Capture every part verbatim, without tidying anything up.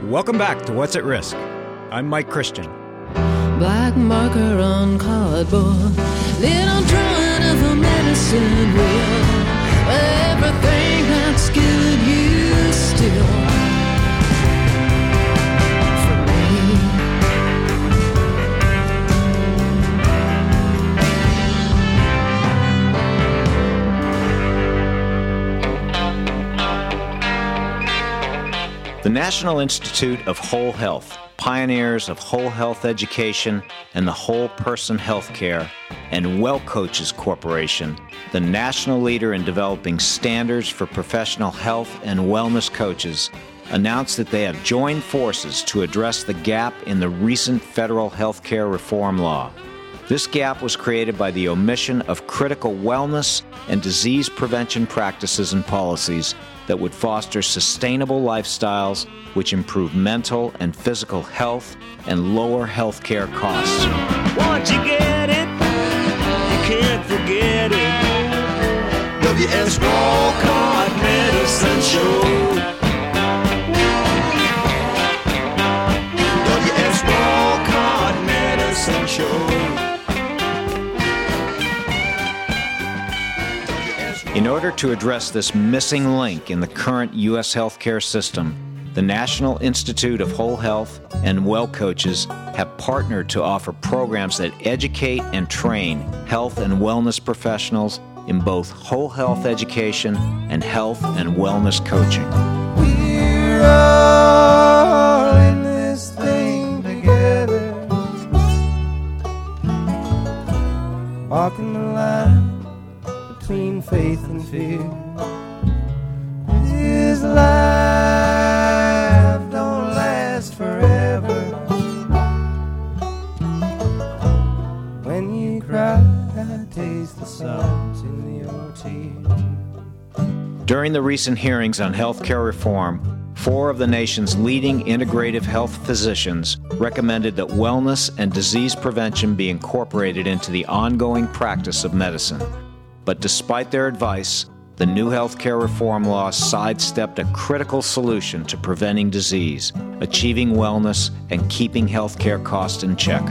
Welcome back to What's at Risk. I'm Mike Christian. Black marker on cardboard, little drawing of a medicine wheel. Everything that's good you still for me. The National Institute of Whole Health, pioneers of whole health education and the whole person healthcare, and Well Coaches Corporation, the national leader in developing standards for professional health and wellness coaches, announced that they have joined forces to address the gap in the recent federal healthcare reform law. This gap was created by the omission of critical wellness and disease prevention practices and policies that would foster sustainable lifestyles which improve mental and physical health and lower healthcare costs. Once you get it, you can't forget it. W S Walcott Medicine Show. W S Walcott Medicine Show. In order to address this missing link in the current U S healthcare system, the National Institute of Whole Health and Well Coaches have partnered to offer programs that educate and train health and wellness professionals in both whole health education and health and wellness coaching. We're all in this thing together, walking the line between faith and fear. This life don't last forever. When you cry, taste the salt in your tears. During the recent hearings on healthcare reform, four of the nation's leading integrative health physicians recommended that wellness and disease prevention be incorporated into the ongoing practice of medicine. But despite their advice, the new healthcare reform law sidestepped a critical solution to preventing disease, achieving wellness, and keeping healthcare costs in check.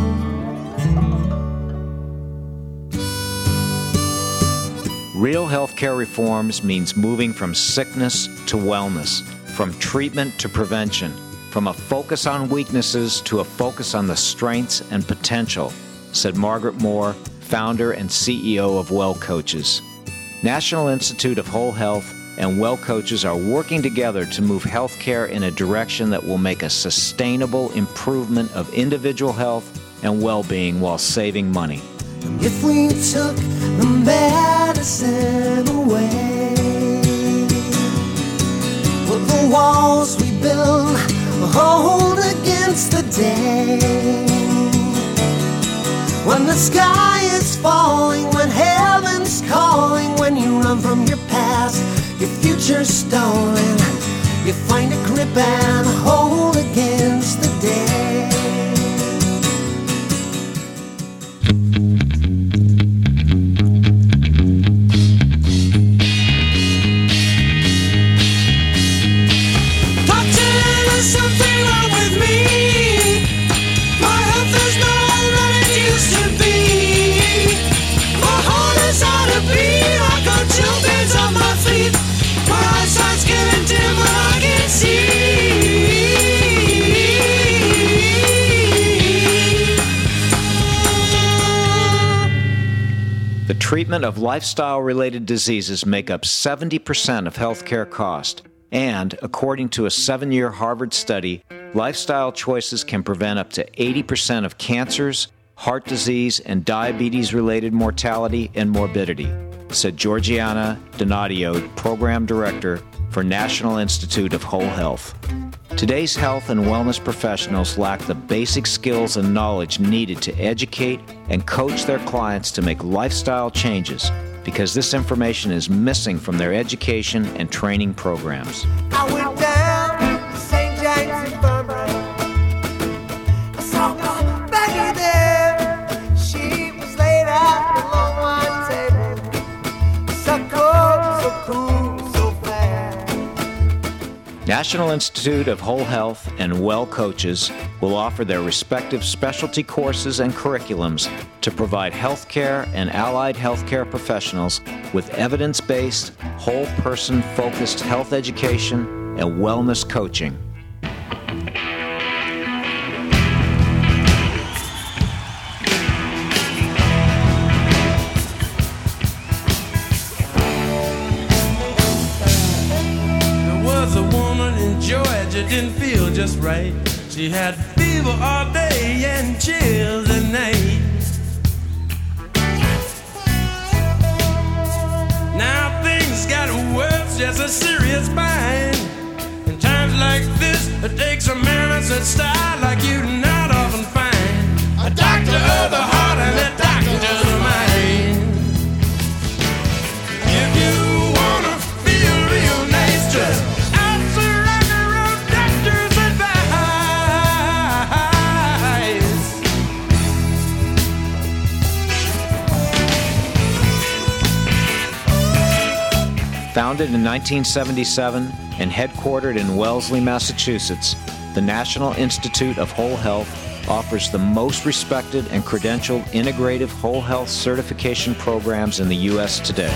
Real healthcare reforms means moving from sickness to wellness, from treatment to prevention, from a focus on weaknesses to a focus on the strengths and potential, said Margaret Moore, founder and C E O of Well Coaches. National Institute of Whole Health and Well Coaches are working together to move healthcare in a direction that will make a sustainable improvement of individual health and well-being while saving money. If we took the medicine away, would the walls we build hold against the day? When the sky is falling, when heaven's calling, when you run from your past, your future's stolen, you find a grip and hold against the day. Treatment of lifestyle-related diseases make up seventy percent of healthcare cost, and, according to a seven-year Harvard study, lifestyle choices can prevent up to eighty percent of cancers, heart disease, and diabetes-related mortality and morbidity, said Georgiana Donadio, Program Director for National Institute of Whole Health. Today's health and wellness professionals lack the basic skills and knowledge needed to educate and coach their clients to make lifestyle changes because this information is missing from their education and training programs. I went down to Saint James Infirmary. I saw my Becky there. She was laid out along my table. So cold, so cool, so fast. National Institute of Whole Health and Well Coaches will offer their respective specialty courses and curriculums to provide healthcare and allied healthcare professionals with evidence-based, whole-person-focused health education and wellness coaching. Didn't feel just right. She had fever all day and chills at night. Now things got worse, just a serious spine. In times like this, it takes a man that's a style like you not often find. A doctor of the heart and a doctor of the mind. If you wanna feel real nice, just Founded in nineteen seventy-seven and headquartered in Wellesley, Massachusetts, the National Institute of Whole Health offers the most respected and credentialed integrative whole health certification programs in the U S today.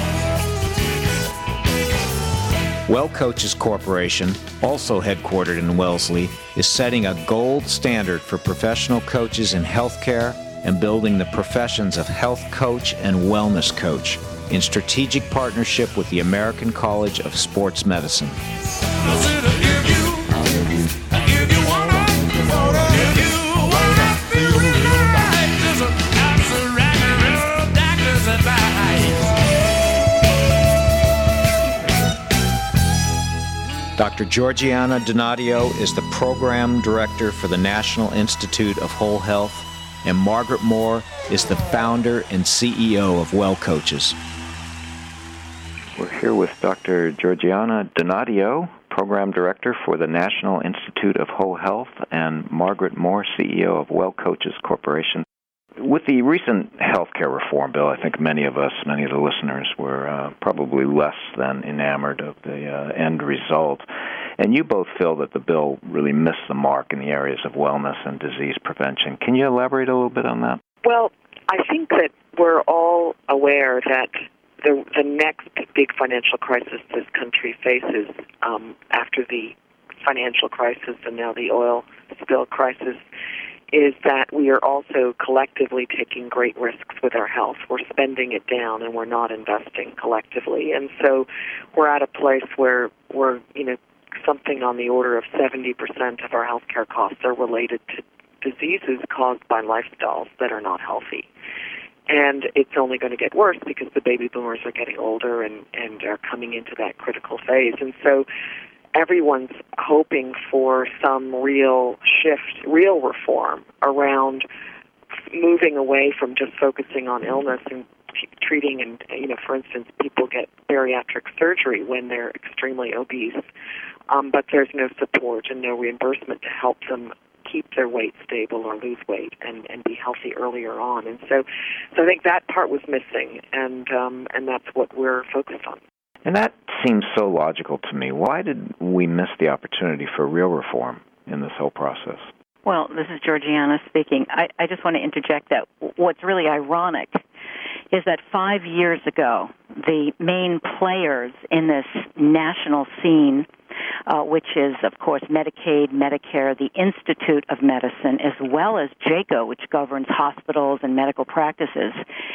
Well Coaches Corporation, also headquartered in Wellesley, is setting a gold standard for professional coaches in healthcare and building the professions of health coach and wellness coach in strategic partnership with the American College of Sports Medicine. Doctor Georgiana Donadio is the Program Director for the National Institute of Whole Health, and Margaret Moore is the founder and C E O of Well Coaches. We're here with Doctor Georgiana Donadio, Program Director for the National Institute of Whole Health, and Margaret Moore, C E O of Well Coaches Corporation. With the recent healthcare reform bill, I think many of us, many of the listeners, were uh, probably less than enamored of the uh, end result. And you both feel that the bill really missed the mark in the areas of wellness and disease prevention. Can you elaborate a little bit on that? Well, I think that we're all aware that the the next big financial crisis this country faces um, after the financial crisis and now the oil spill crisis is that we are also collectively taking great risks with our health. We're spending it down and we're not investing collectively. And so we're at a place where we're, you know, something on the order of seventy percent of our healthcare costs are related to diseases caused by lifestyles that are not healthy. And it's only going to get worse because the baby boomers are getting older and, and are coming into that critical phase. And so everyone's hoping for some real shift, real reform around moving away from just focusing on illness and t- treating and, you know, for instance, people get bariatric surgery when they're extremely obese, um, but there's no support and no reimbursement to help them keep their weight stable or lose weight and, and be healthy earlier on. And so so I think that part was missing, and um, and that's what we're focused on. And that seems so logical to me. Why did we miss the opportunity for real reform in this whole process? Well, this is Georgiana speaking. I, I just want to interject that what's really ironic is that five years ago, the main players in this national scene, uh, which is, of course, Medicaid, Medicare, the Institute of Medicine, as well as JCAHO, which governs hospitals and medical practices,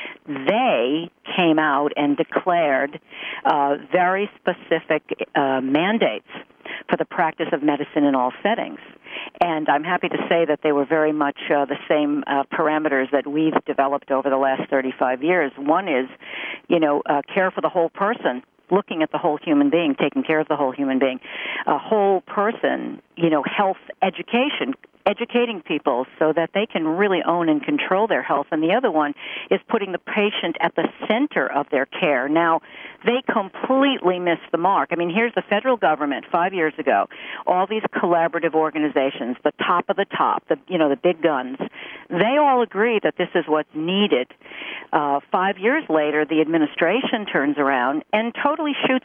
they came out and declared uh, very specific uh, mandates for the practice of medicine in all settings. And I'm happy to say that they were very much uh, the same uh, parameters that we've developed over the last thirty-five years. One is, you know, uh, care for the whole person, looking at the whole human being, taking care of the whole human being. A whole person, you know, health education, educating people so that they can really own and control their health. And the other one is putting the patient at the center of their care. Now, they completely missed the mark. I mean, here's the federal government five years ago, all these collaborative organizations, the top of the top, the, you know, the big guns, they all agree that this is what's needed. Uh, five years later, the administration turns around and totally shoots that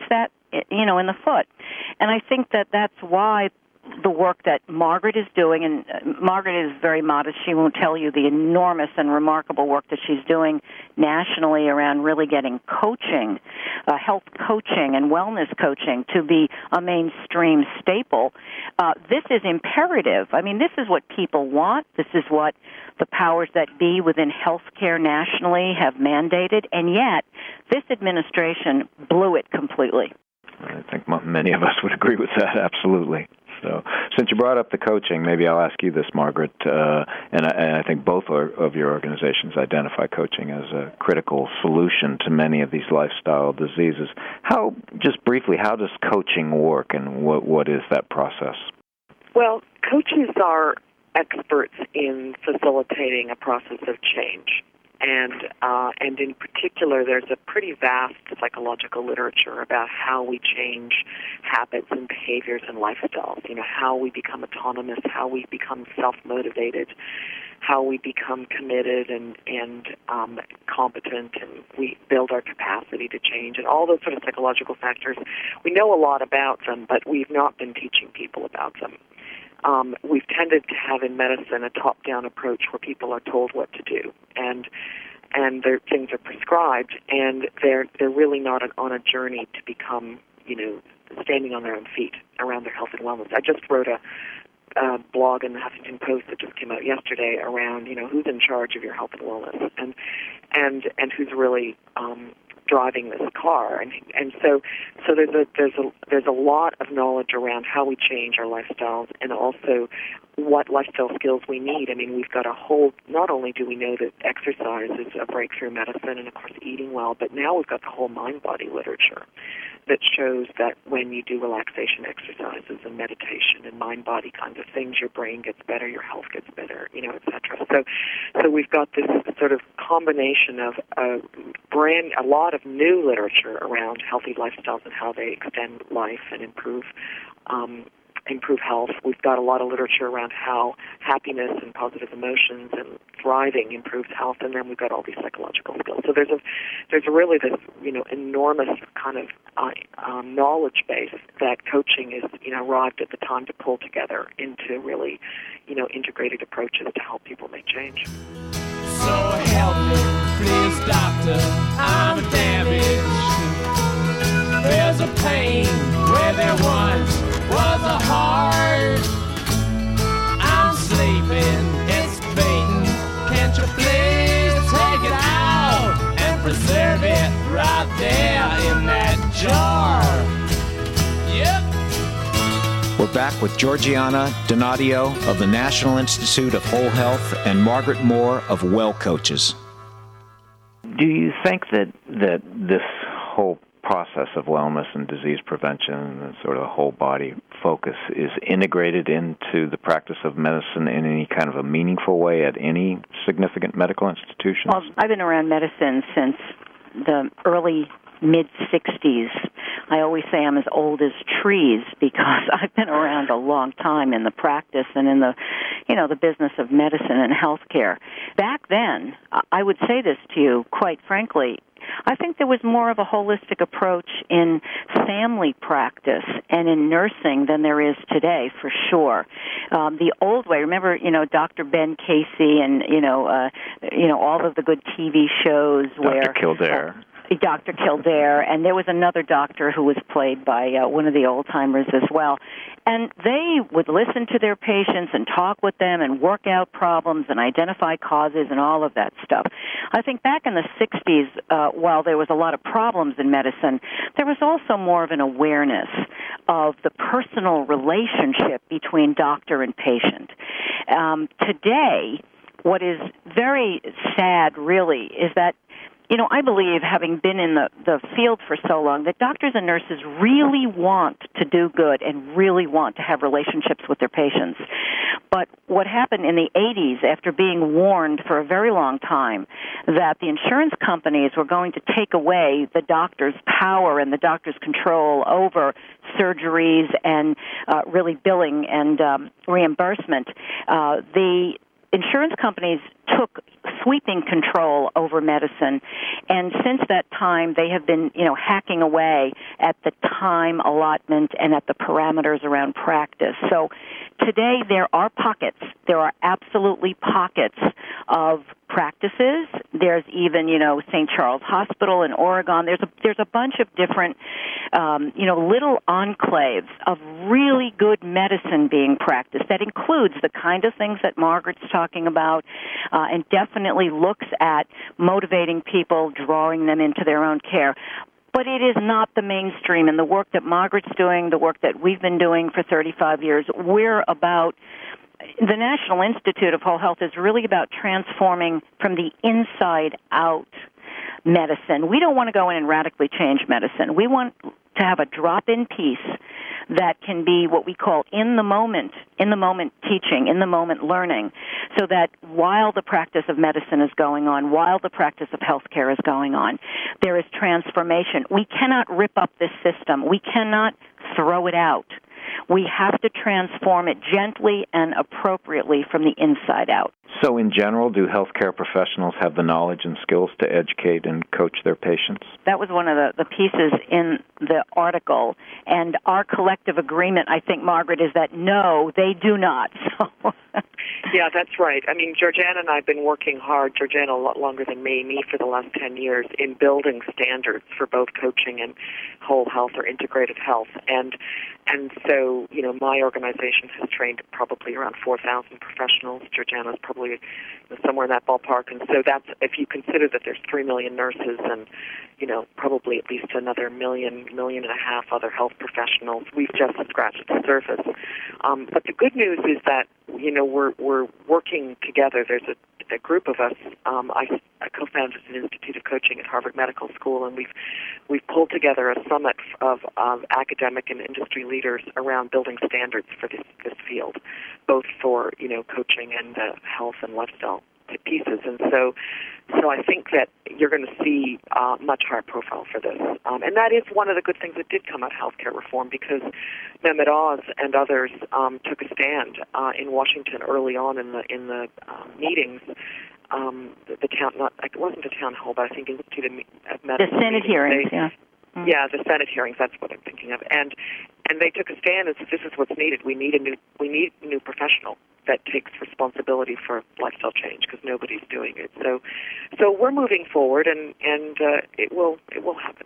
you know, in the foot. And I think that that's why the work that Margaret is doing, and Margaret is very modest. She won't tell you the enormous and remarkable work that she's doing nationally around really getting coaching, uh, health coaching and wellness coaching to be a mainstream staple. Uh, this is imperative. I mean, this is what people want. This is what the powers that be within healthcare nationally have mandated, and yet this administration blew it completely. I think many of us would agree with that, absolutely. So, since you brought up the coaching, maybe I'll ask you this, Margaret, uh, and, I, and I think both are, of your organizations identify coaching as a critical solution to many of these lifestyle diseases. How, just briefly, how does coaching work, and what what is that process? Well, coaches are experts in facilitating a process of change. And uh, and in particular, there's a pretty vast psychological literature about how we change habits and behaviors and lifestyles. You know, how we become autonomous, how we become self-motivated, how we become committed and and um, competent, and we build our capacity to change, and all those sort of psychological factors. We know a lot about them, but we've not been teaching people about them. Um, we've tended to have in medicine a top-down approach where people are told what to do, and and their things are prescribed, and they're they're really not an, on a journey to become, you know, standing on their own feet around their health and wellness. I just wrote a, a blog in the Huffington Post that just came out yesterday around, you know, who's in charge of your health and wellness, and and and who's really um, driving this car, and and so so there's a there's a there's a lot of knowledge around how we change our lifestyles, and also what lifestyle skills we need. I mean, we've got a whole. Not only do we know that exercise is a breakthrough medicine, and of course eating well, but now we've got the whole mind-body literature that shows that when you do relaxation exercises and meditation and mind-body kinds of things, your brain gets better, your health gets better, you know, et cetera. So, so we've got this sort of combination of a brand, a lot of new literature around healthy lifestyles and how they extend life and improve um, improve health. We've got a lot of literature around how happiness and positive emotions and thriving improves health, and then we've got all these psychological skills. So there's a there's really this, you know, enormous kind of uh, um, knowledge base that coaching is, you know, arrived at the time to pull together into really, you know, integrated approaches to help people make change. So help me, please, doctor, I'm damaged. There's a pain where there once was a heart. I'm sleeping, it's beating. Can't you please take it out and preserve it right there in that jar? Yep. We're back with Georgiana Donadio of the National Institute of Whole Health and Margaret Moore of Well Coaches. Do you think that that this whole process of wellness and disease prevention and sort of a whole body focus is integrated into the practice of medicine in any kind of a meaningful way at any significant medical institutions? Well, I've been around medicine since the early mid-sixties. I always say I'm as old as trees because I've been around a long time in the practice and in the, you know, the business of medicine and healthcare. Back then, I would say this to you, quite frankly, I think there was more of a holistic approach in family practice and in nursing than there is today, for sure. Um, the old way, remember, you know, Doctor Ben Casey and, you know, uh, you know, all of the good T V shows where... Doctor Kildare. Uh, Doctor Kildare, and there was another doctor who was played by uh, one of the old-timers as well. And they would listen to their patients and talk with them and work out problems and identify causes and all of that stuff. I think back in the sixties, uh, while there was a lot of problems in medicine, there was also more of an awareness of the personal relationship between doctor and patient. Um, today, what is very sad, really, is that You know, I believe, having been in the, the field for so long, that doctors and nurses really want to do good and really want to have relationships with their patients. But what happened in the eighties, after being warned for a very long time that the insurance companies were going to take away the doctor's power and the doctor's control over surgeries and uh, really billing and um, reimbursement, uh, the insurance companies took sweeping control over medicine. And since that time, they have been, you know, hacking away at the time allotment and at the parameters around practice. So today there are pockets. There are absolutely pockets of practices. There's even, you know, Saint Charles Hospital in Oregon. There's a there's a bunch of different, um, you know, little enclaves of really good medicine being practiced. That includes the kind of things that Margaret's talking about, uh, and definitely looks at motivating people, drawing them into their own care. But it is not the mainstream. And the work that Margaret's doing, the work that we've been doing for thirty-five years, we're about. The National Institute of Whole Health is really about transforming from the inside out medicine. We don't want to go in and radically change medicine. We want to have a drop-in piece that can be what we call in-the-moment, in-the-moment teaching, in-the-moment learning, so that while the practice of medicine is going on, while the practice of healthcare is going on, there is transformation. We cannot rip up this system. We cannot throw it out. We have to transform it gently and appropriately from the inside out. So in general, do healthcare professionals have the knowledge and skills to educate and coach their patients? That was one of the, the pieces in the article. And our collective agreement, I think, Margaret, is that no, they do not. So. Yeah, that's right. I mean, Georgiana and I have been working hard, Georgiana a lot longer than me, me for the last ten years, in building standards for both coaching and whole health or integrated health. And and so, you know, my organization has trained probably around four thousand professionals. Georgiana's probably somewhere in that ballpark. And so that's, if you consider that there's three million nurses and, you know, probably at least another million, million and a half other health professionals, we've just scratched the surface. Um, but the good news is that, you know, we're we're working together. There's a, a group of us. Um, I, I co-founded an Institute of Coaching at Harvard Medical School, and we've we've pulled together a summit of um, academic and industry leaders around building standards for this this field, both for, you know, coaching and uh, health and lifestyle pieces. And so, so I think that you're going to see uh, much higher profile for this. Um, and that is one of the good things that did come out of healthcare reform, because Mehmet Oz and others um, took a stand uh, in Washington early on in the in the uh, meetings. Um, the, the town, not it wasn't a town hall, but I think Institute of Medicine. The Senate hearings, they, yeah. Mm. Yeah, the Senate hearings. That's what I'm thinking of. And and they took a stand and said, "This is what's needed. We need a new we need a new professional that takes responsibility for lifestyle change, because nobody's doing it." So, so we're moving forward, and and uh, it will it will happen.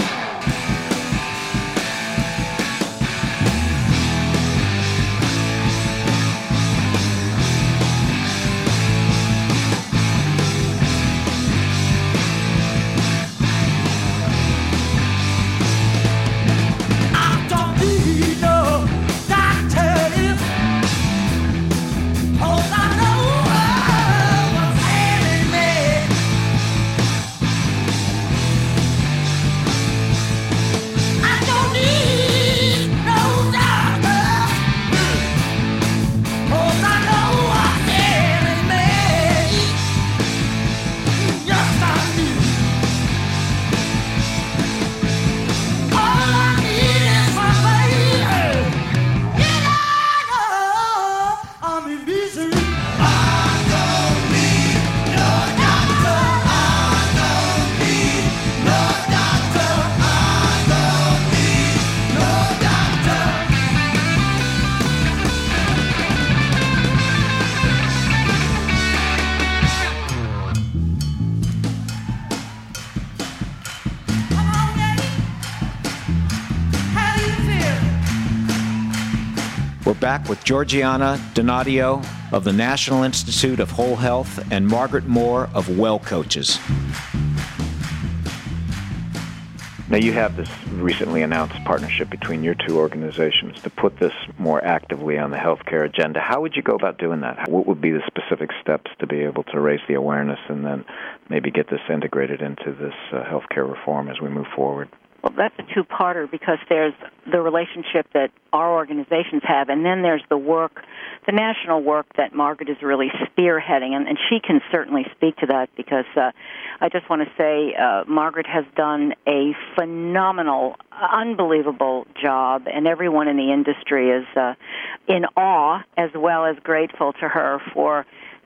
Back with Georgiana Donadio of the National Institute of Whole Health and Margaret Moore of Well Coaches. Now, you have this recently announced partnership between your two organizations to put this more actively on the healthcare agenda. How would you go about doing that? What would be the specific steps to be able to raise the awareness and then maybe get this integrated into this uh, healthcare reform as we move forward? Well, that's a two-parter, because there's the relationship that our organizations have, and then there's the work, the national work that Margaret is really spearheading, and, and she can certainly speak to that, because uh, I just want to say uh, Margaret has done a phenomenal, unbelievable job, and everyone in the industry is uh, in awe as well as grateful to her for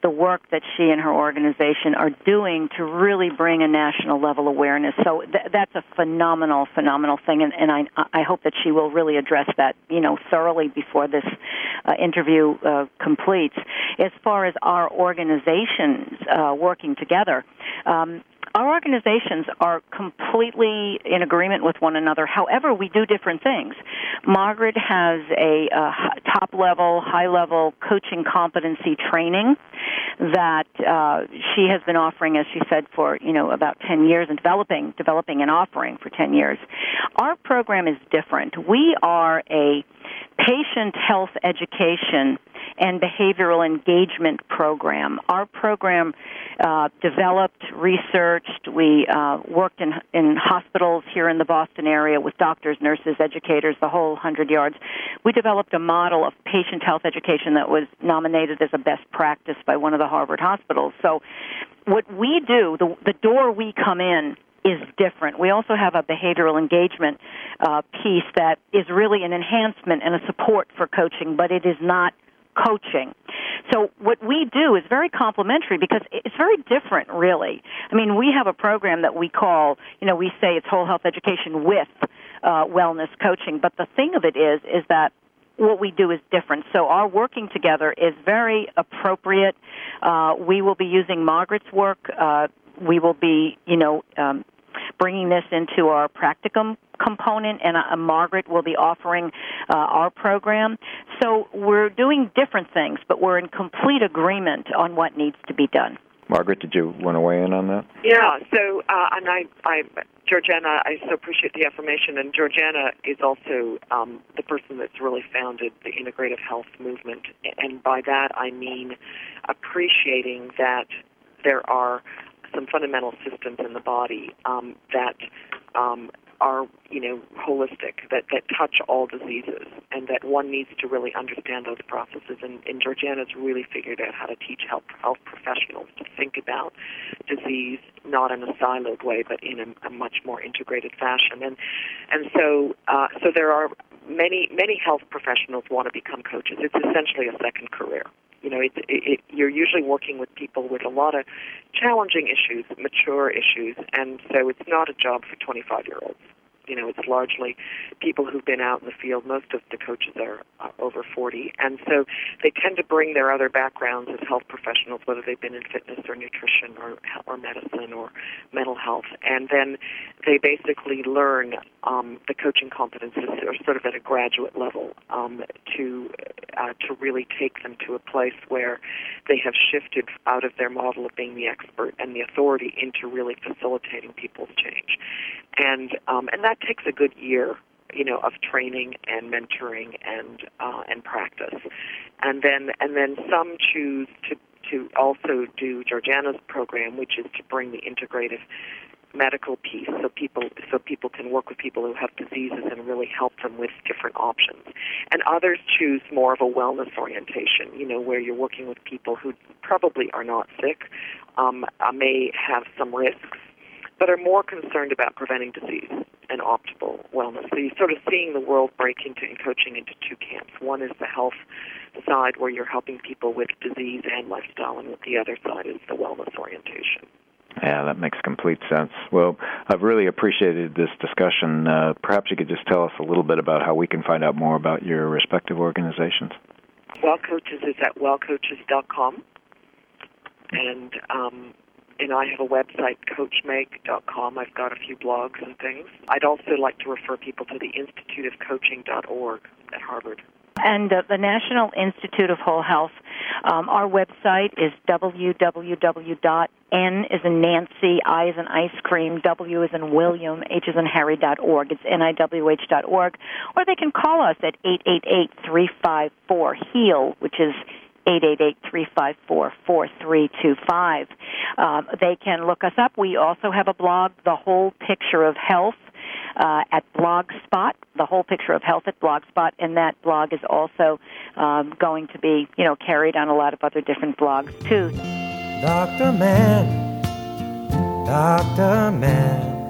the work that she and her organization are doing to really bring a national level awareness. So th- that's a phenomenal, phenomenal thing, and, and I, I hope that she will really address that, you know, thoroughly before this uh, interview uh, completes. As far as our organizations uh, working together, um, our organizations are completely in agreement with one another. However, we do different things. Margaret has a uh, top-level, high-level coaching competency training that uh, she has been offering, as she said, for you know about ten years, and developing, developing and offering for ten years. Our program is different. We are a patient health education and behavioral engagement program. Our program uh, developed, researched, we uh, worked in, in hospitals here in the Boston area with doctors, nurses, educators, the whole hundred yards. We developed a model of patient health education that was nominated as a best practice by one of the Harvard hospitals. So what we do, the, the door we come in, is different. We also have a behavioral engagement uh, piece that is really an enhancement and a support for coaching, but it is not coaching. So what we do is very complementary because it's very different, really. I mean, we have a program that we call, you know, we say it's whole health education with uh, wellness coaching, but the thing of it is, is that what we do is different. So our working together is very appropriate. Uh, we will be using Margaret's work. Uh, we will be, you know, um, bringing this into our practicum component, and uh, Margaret will be offering uh, our program. So we're doing different things, but we're in complete agreement on what needs to be done. Margaret, did you want to weigh in on that? Yeah, so, uh, and I, I, Georgiana, I so appreciate the affirmation, and Georgiana is also um, the person that's really founded the integrative health movement, and by that I mean appreciating that there are some fundamental systems in the body um, that um, are, you know, holistic, that, that touch all diseases, and that one needs to really understand those processes. And, and Georgiana's really figured out how to teach health, health professionals to think about disease not in a siloed way, but in a, a much more integrated fashion. And and so uh, so there are many many health professionals want to become coaches. It's essentially a second career. You know, it, it, it, you're usually working with people with a lot of challenging issues, mature issues, and so it's not a job for twenty-five-year-olds. You know, it's largely people who've been out in the field. Most of the coaches are uh, over forty, and so they tend to bring their other backgrounds as health professionals, whether they've been in fitness or nutrition or or medicine or mental health, and then they basically learn um, the coaching competencies, or sort of at a graduate level, um, to uh, to really take them to a place where they have shifted out of their model of being the expert and the authority into really facilitating people's change, and um, and that takes a good year, you know, of training and mentoring and uh, and practice, and then and then some choose to to also do Georgiana's program, which is to bring the integrative medical piece, so people so people can work with people who have diseases and really help them with different options. And others choose more of a wellness orientation, you know, where you're working with people who probably are not sick, um, uh, may have some risks, but are more concerned about preventing disease and optimal wellness. So you're sort of seeing the world break into in coaching into two camps. One is the health side, where you're helping people with disease and lifestyle, and the other side is the wellness orientation. Yeah, that makes complete sense. Well, I've really appreciated this discussion. Uh, perhaps you could just tell us a little bit about how we can find out more about your respective organizations. Well Coaches is at well coaches dot com, and um, and I have a website, coach make dot com. I've got a few blogs and things. I'd also like to refer people to the institute of coaching dot org at Harvard. And uh, the National Institute of Whole Health, um, our website is w w w dot n as in Nancy, I as in ice cream, W as in William, H as in Harry dot org. It's N I W H dot org. Or they can call us at eight eight eight, three five four, HEAL, which is eight eight eight, three five four, four three two five. Um, they can look us up. We also have a blog, The Whole Picture of Health, uh, at Blogspot, The Whole Picture of Health at Blogspot, and that blog is also um, going to be, you know, carried on a lot of other different blogs, too. Doctor Man, Doctor Man,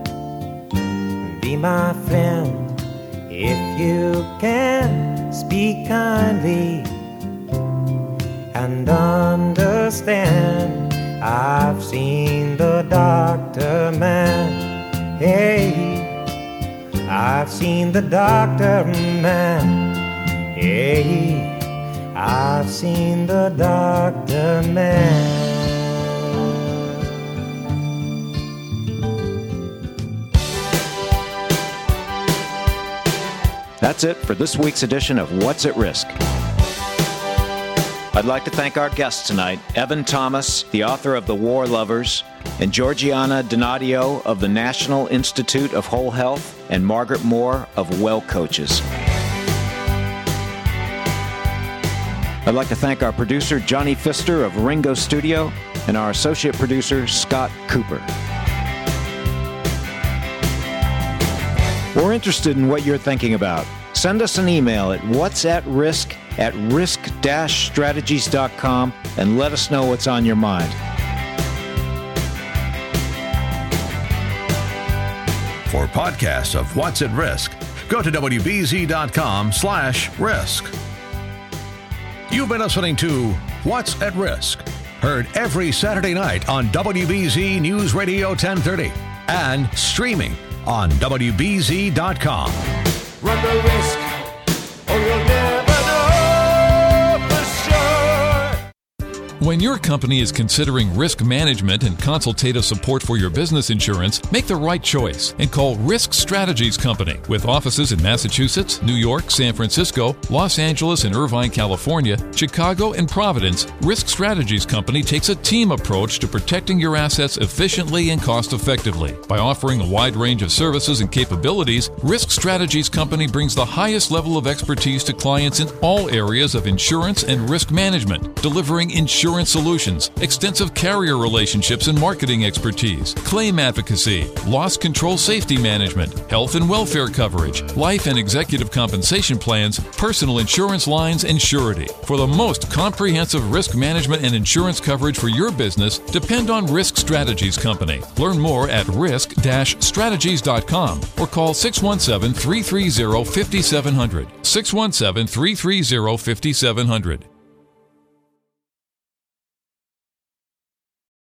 be my friend if you can speak kindly and understand understand. I've seen the doctor man. Hey, I've seen the doctor man. Hey, I've seen the doctor man. That's it for this week's edition of What's at Risk. I'd like to thank our guests tonight, Evan Thomas, the author of The War Lovers, and Georgiana Donadio of the National Institute of Whole Health, and Margaret Moore of Well Coaches. I'd like to thank our producer, Johnny Pfister of Ringo Studio, and our associate producer, Scott Cooper. We're interested in what you're thinking about. Send us an email at whatsatrisk at risk dash strategies dot com and let us know what's on your mind. For podcasts of What's at Risk, go to W B Z dot com slash risk. You've been listening to What's at Risk, heard every Saturday night on W B Z News Radio ten thirty and streaming on W B Z dot com. Run the risk, or you'll never know for sure. When your company is considering risk management and consultative support for your business insurance, make the right choice and call Risk Strategies Company. With offices in Massachusetts, New York, San Francisco, Los Angeles and Irvine, California, Chicago, and Providence, Risk Strategies Company takes a team approach to protecting your assets efficiently and cost-effectively. By offering a wide range of services and capabilities, Risk Strategies Company brings the highest level of expertise to clients in all areas of insurance and risk management, delivering insurance solutions, extensive carrier relationships and marketing expertise, claim advocacy, loss control safety management, health and welfare coverage, life and executive compensation plans, personal insurance lines, and surety. For the most comprehensive risk management and insurance coverage for your business, depend on Risk Strategies Company. Learn more at risk dash strategies dot com or call six one seven, three three zero, five seven zero zero, six one seven, three three zero, five seven zero zero.